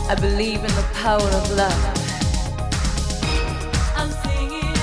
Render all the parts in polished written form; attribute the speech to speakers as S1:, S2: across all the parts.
S1: I believe in the power of love.
S2: I'm singing,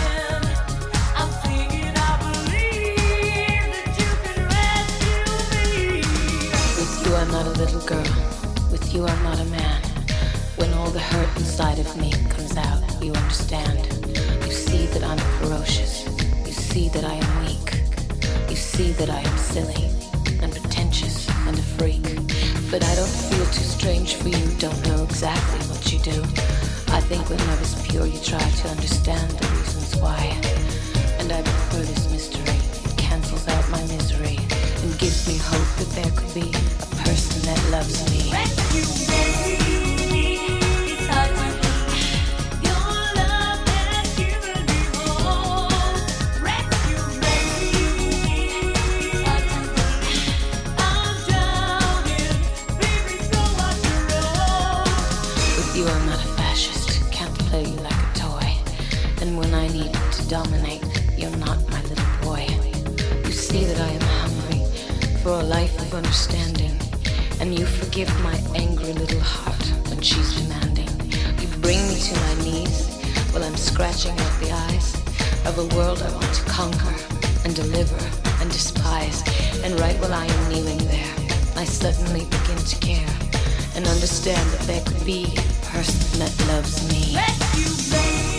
S2: I believe that you can rescue me.
S1: With you I'm not a little girl, with you I'm not a man. When all the hurt inside of me comes out, you understand. You see that I'm ferocious, you see that I am weak. You see that I am silly and pretentious and a freak. But I don't feel too strange for you, don't know exactly what you do. I think when love is pure you try to understand the reasons why. And I prefer this mystery, it cancels out my misery and gives me hope that there could be a person that loves me.
S2: Rescue me, it's hard to believe your love has given me hope. Rescue me, it's hard to believe I'm drowning. Baby, go on your own.
S1: With you I'm not a fascist, can't play you like a toy. And when I need to dominate, you're not my little boy. You see that I am hungry for a life of understanding, and you forgive my angry little heart when she's demanding. You bring me to my knees while I'm scratching out the eyes of a world I want to conquer and deliver and despise. And right while I am kneeling there, I suddenly begin to care and understand that there could be a person that loves me.
S2: Rescue me.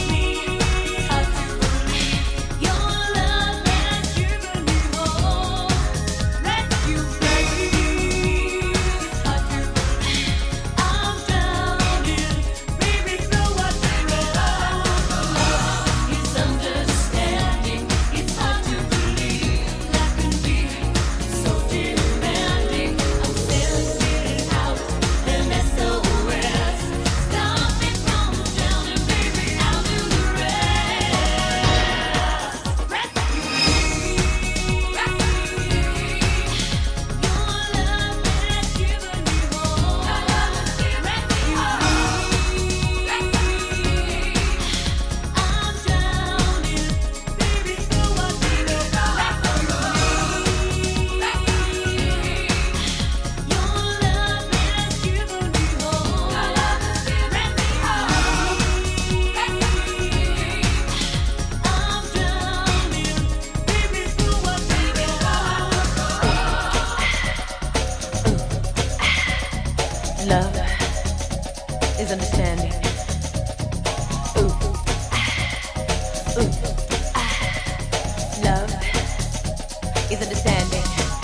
S1: Love is understanding. Ooh, ooh, love is understanding.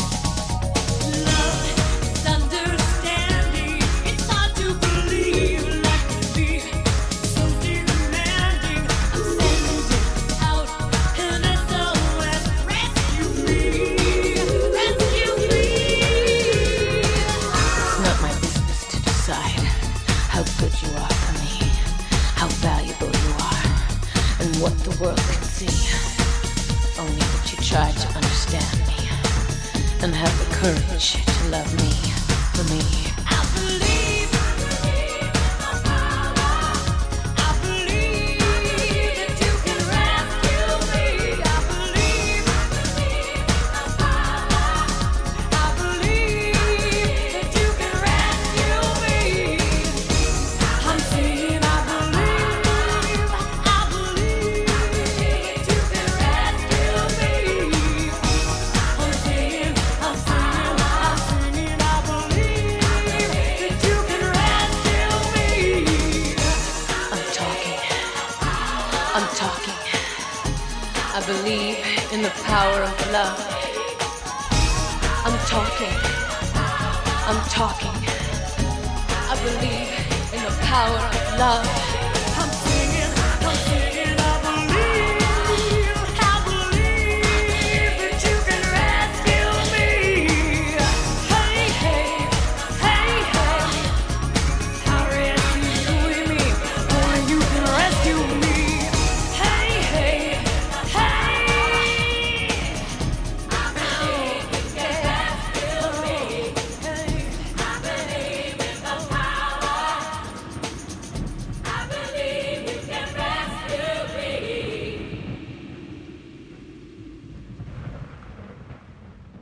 S2: Love is understanding. It's hard to believe life can be so demanding. I'm sending out an SOS. Rescue me, rescue me.
S1: It's not my business to decide how good you are for me, how valuable you are, and what the world can see. Only that you try to understand me and have the courage to love me for me.
S2: I believe in my power. I believe that you can rescue me. I believe in my power. I believe that you can rescue me. I'm saying I believe that you can rescue me. I'm saying I believe that you can rescue me.
S1: I'm talking. I believe in the power of love. I'm talking. I believe in the power of love.